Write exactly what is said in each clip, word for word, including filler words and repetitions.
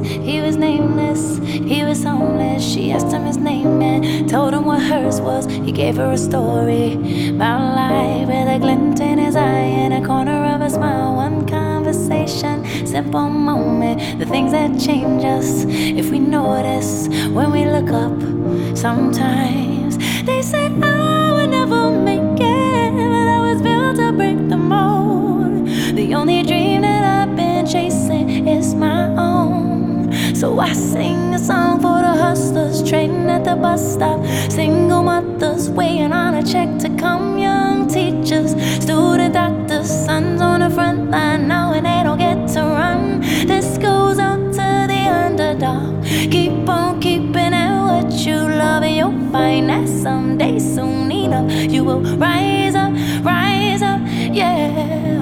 he was nameless, he was homeless. She asked him his name and told him what hers was. He gave her a story about life with a glint in his eye and a corner of a smile. One conversation, simple moment, the things that change us if we notice when we look up. Sometimes they say I would never make it, but I was built to break the mold. The only dream that I've been chasing is my own. So I sing a song for the hustlers trading at the bus stop, single mothers waiting on a check to come, young teachers, student doctors, sons on the front line knowing they don't get to run. This goes out to the underdog. Keep on keeping at what you love, and you'll find that someday, soon enough, you will rise up, rise up, yeah.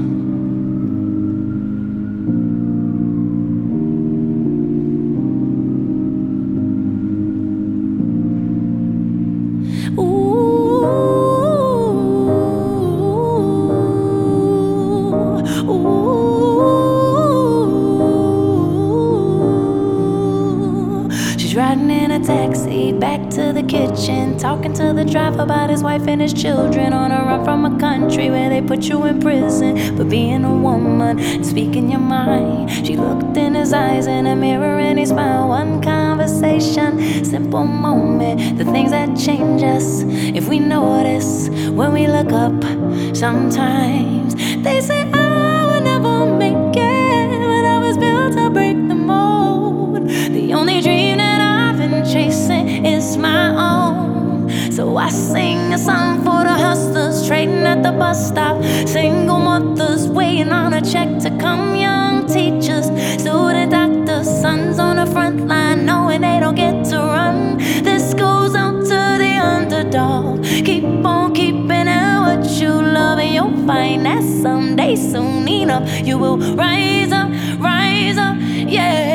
Riding in a taxi back to the kitchen, talking to the driver about his wife and his children, on a run from a country where they put you in prison for being a woman and speaking your mind. She looked in his eyes in a mirror and he smiled. One conversation, simple moment, the things that change us if we notice when we look up. Sometimes they say I would never make it, but I was built to break the mold. The only dream that chasing is my own. So I sing a song for the hustlers trading at the bus stop, single mothers waiting on a check to come, young teachers, student doctors, sons on the front line knowing they don't get to run. This goes out to the underdog. Keep on keeping at what you love, and you'll find that someday, soon enough, you will rise up, rise up, yeah.